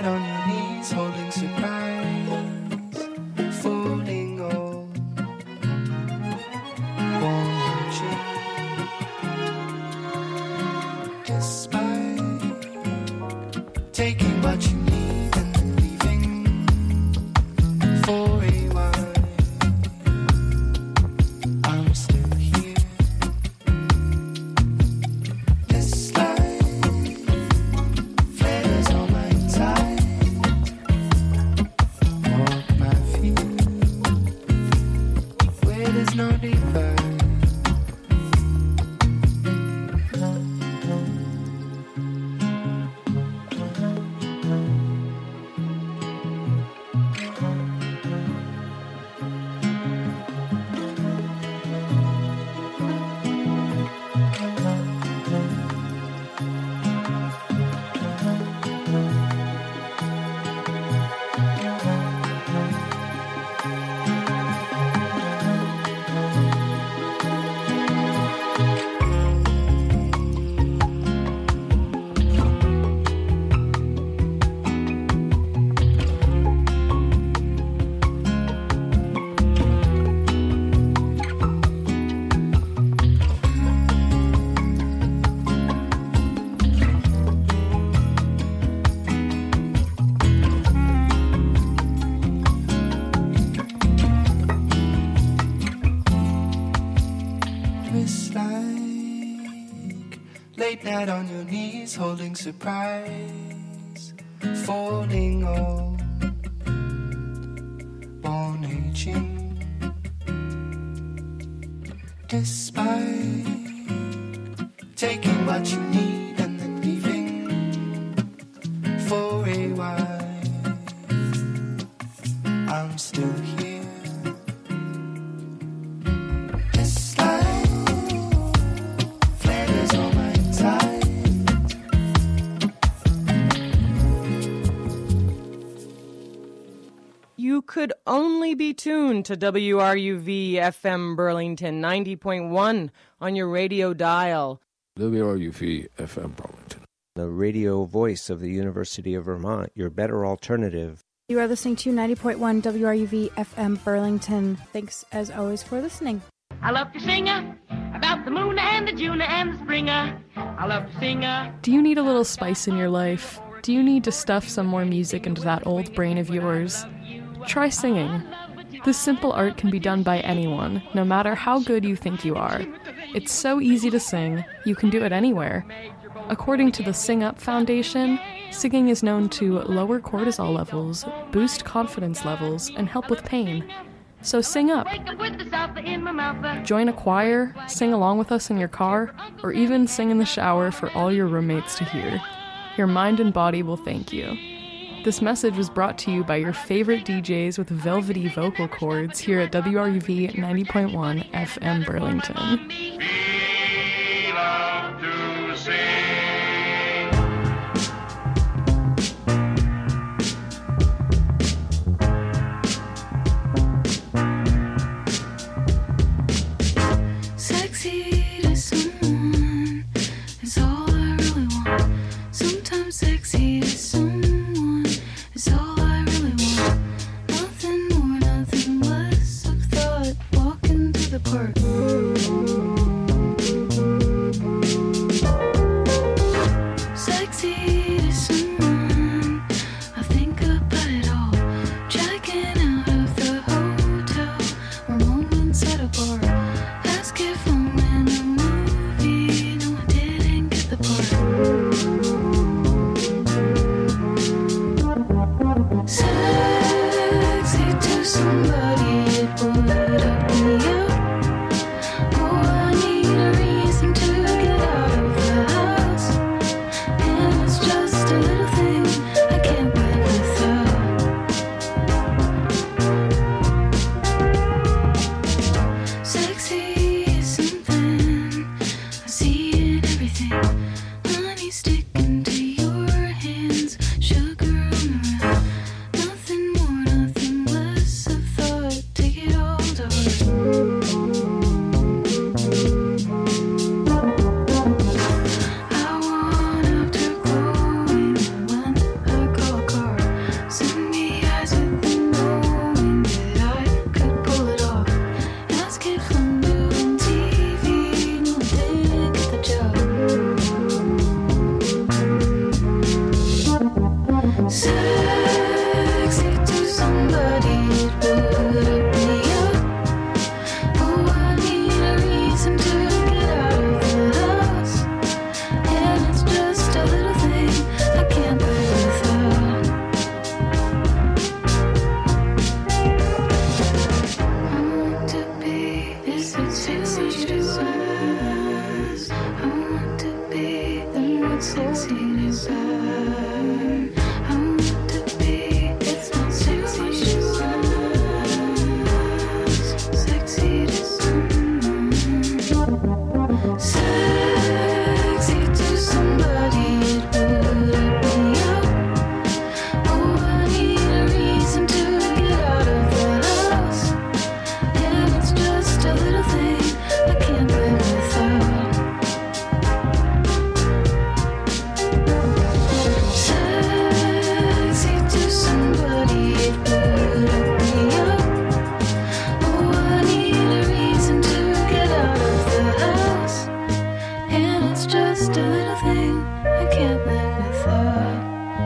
on your knees, holding surprise, falling old, watching, despite taking what you need and then leaving for a while. I'm still here. This light flares on my inside, walk my feet where there's no divide. Twist like late night on your knees, holding surprise, falling old, born aging, despite taking what you need and then leaving for a while. I'm still here. You could only be tuned to WRUV FM Burlington 90.1 on your radio dial. WRUV FM Burlington. The radio voice of the University of Vermont, your better alternative. You are listening to 90.1 WRUV FM Burlington. Thanks as always for listening. I love to sing about the moon and the June and the spring. I love to sing. Do you need a little spice in your life? Do you need to stuff some more music into that old brain of yours? Try singing. This simple art can be done by anyone, no matter how good you think you are. It's so easy to sing, you can do it anywhere. According to the Sing Up Foundation, singing is known to lower cortisol levels, boost confidence levels, and help with pain. So sing up. Join a choir, sing along with us in your car, or even sing in the shower for all your roommates to hear. Your mind and body will thank you. This message was brought to you by your favorite DJs with velvety vocal cords here at WRUV 90.1 FM Burlington. We love to sing. Sexy to someone is all I really want. Sometimes sexy to someone is all I really want. Nothing more, nothing less. I've thought walking through the park. Sexy to someone, I think about it all. Checking out of the hotel or moments at a bar. Ask if I'm in a movie. No, I didn't get the part. Sexy to somebody, it would be up. Oh, I need a reason to get out of the house, and it's just a little thing I can't live without. I want to be sexy to us. I want to be the most sexy to us. I want to be it's not sexy to us. Sexy to someone. Sexy to somebody, it would be up. Oh, I need a reason to get out of the house, and it's just a little thing I can't live without. Sexy to somebody, it would be up. Oh, I need a reason to get out of the house, and it's just a little thing I can't live without.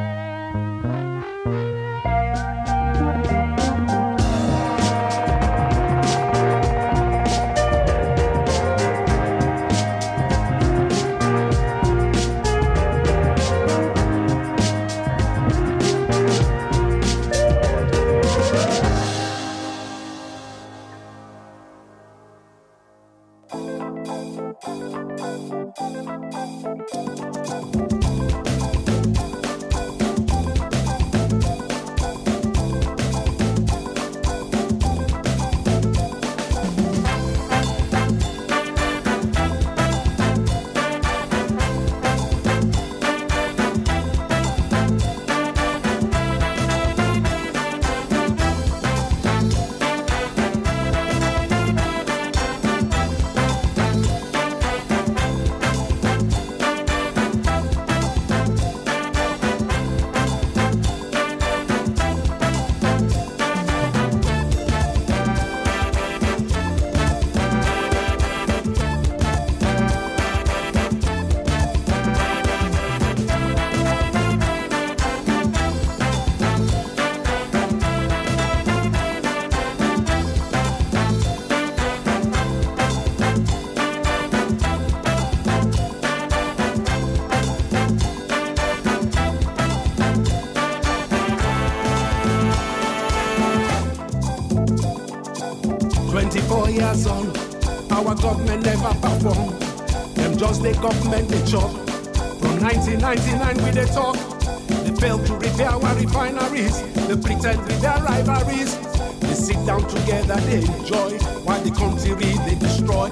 Years on, our government never perform. Them just the government they chop. From 1999 we they talk. They fail to repair our refineries. They pretend with their rivalries. They sit down together, they enjoy, while the country they destroy.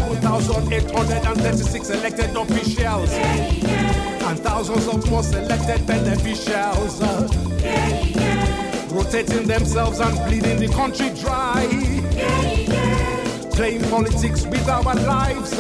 11,836 elected officials, and thousands of more selected beneficiaries, rotating themselves and bleeding the country dry. Playing politics with our lives.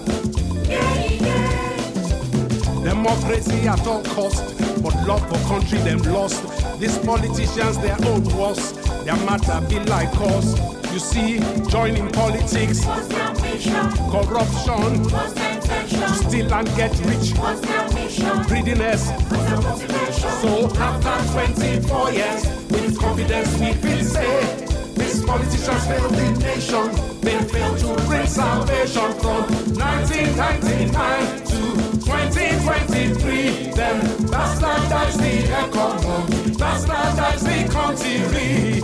Democracy at all cost, but love for country them lost. These politicians their own worst. Their matter be like us. You see, joining politics, corruption, to steal and get rich, greediness. So after 24 years, with confidence we will say, these politicians failed the nation. They failed to bring salvation from 1999 to 2023. Then bastardize the economy, bastardize the country.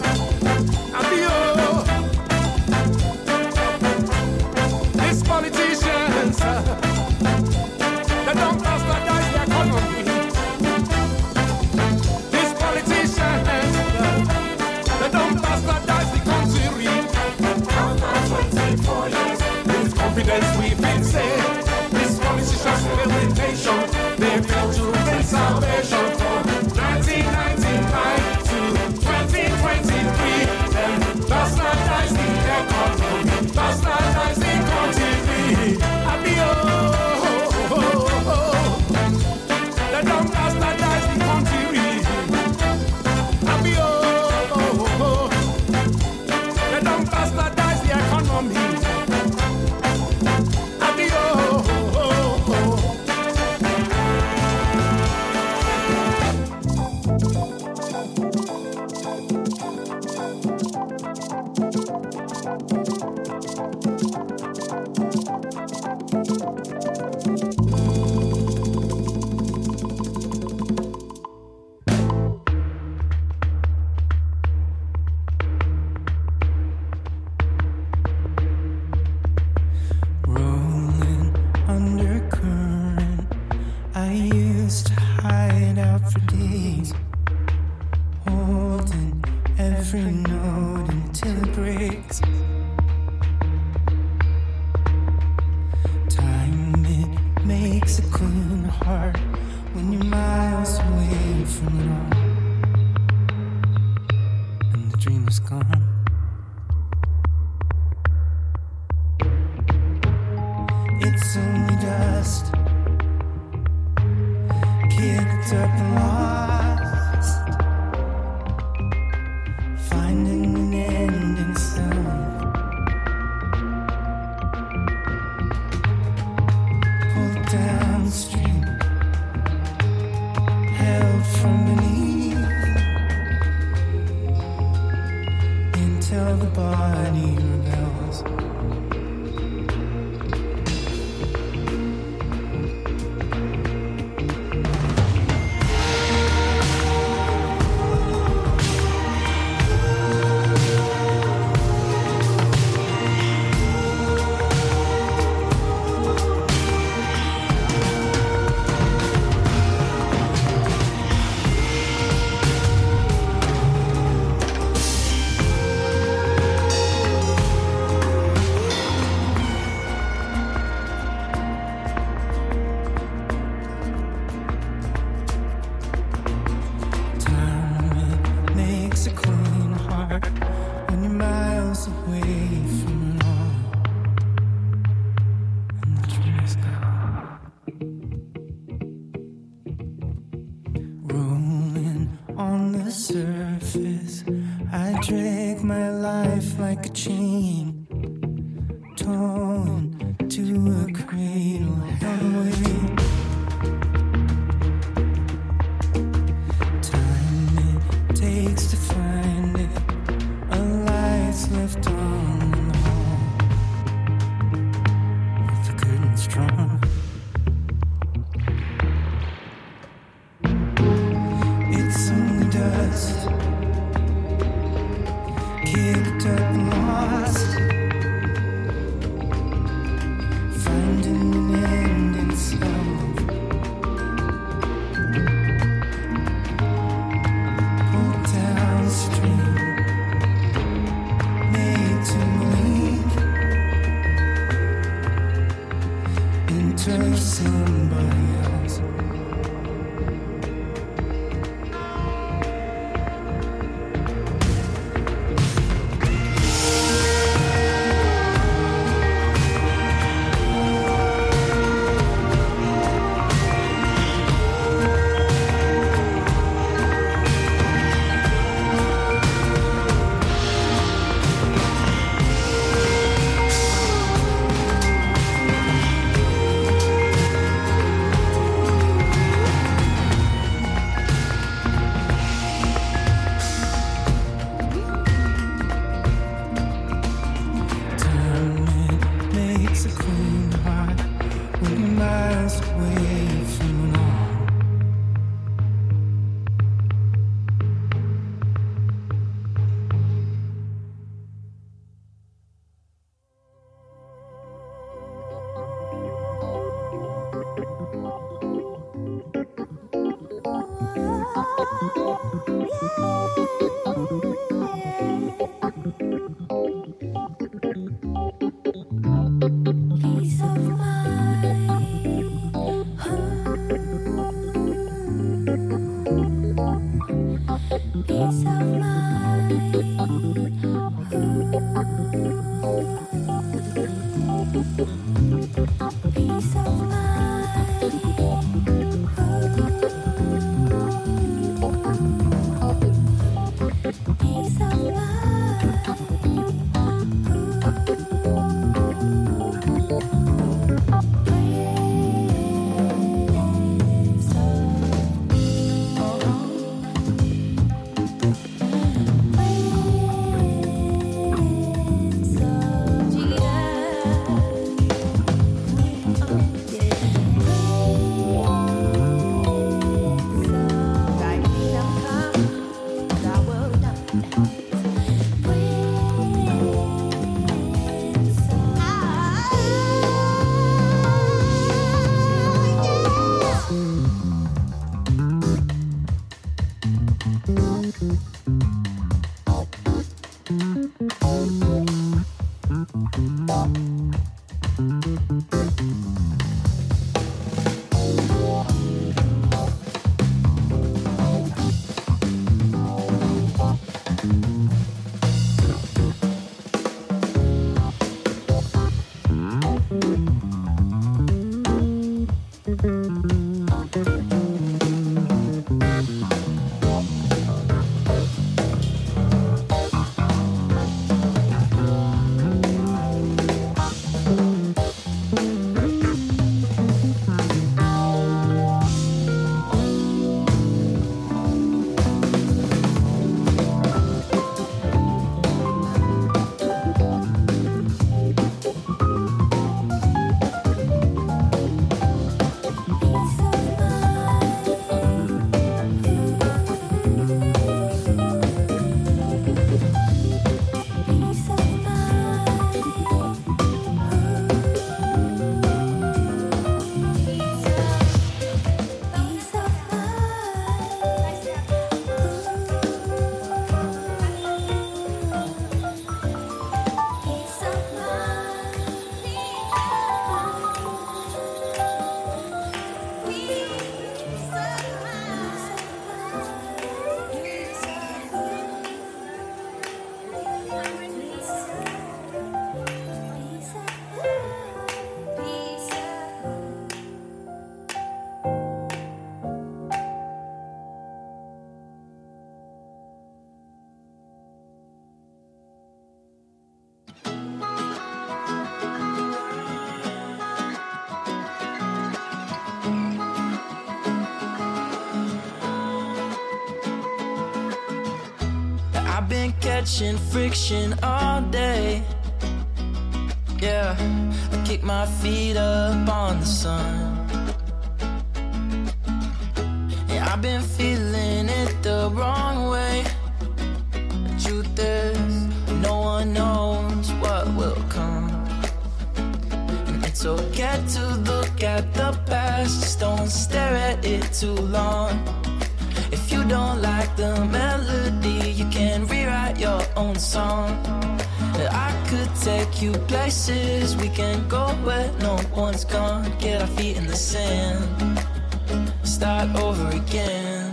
These politicians, they don't bastardize the economy. These politicians, they don't bastardize the country. After 24 years, with confidence we will say, these politicians fail the nation. They fail to bring salvation from 19 every note until it breaks. Time, it makes a clean heart when you're miles away from it all, and the dream is gone. It's only dust, kicked up and lost, finding an end in sound. Pulled downstream, held from beneath, until the body rebels. I've been catching friction all day. Yeah, I kick my feet up on the sun. Yeah, I've been feeling it the wrong way. The truth is, no one knows what will come. And it's okay to look at the past, just don't stare at it too long. If you don't like the melody, you can rewrite your own song. I could take you places, we can go where no one's gone. Get our feet in the sand, start over again.